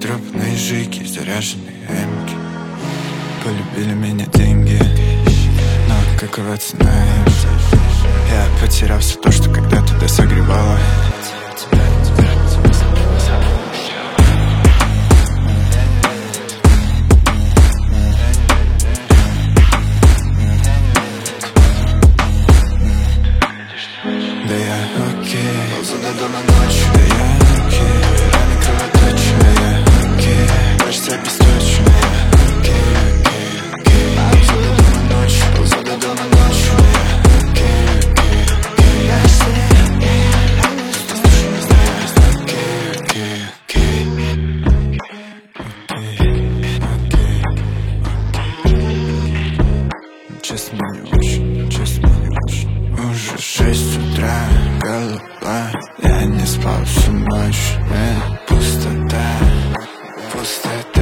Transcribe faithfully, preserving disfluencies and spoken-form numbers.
потрепанные жиги, заряженные эмки. Полюбили меня деньги, но какова цена им? Я потерял все то, что когда-то да согревало. Да я окей, ползу до дома ночью. Да я окей, раны кровоточат. Да я окей, кажется обесточен. Да я окей, окей, окей, ползу до дома ночью. Ползу до дома ночью. Да я окей, окей, окей, кажется окей, окей, окей, окей, окей. Честно, не очень, честно, не очень. Уже шесть утра, голова. Я не спал всю ночь, э, пустота, пустота.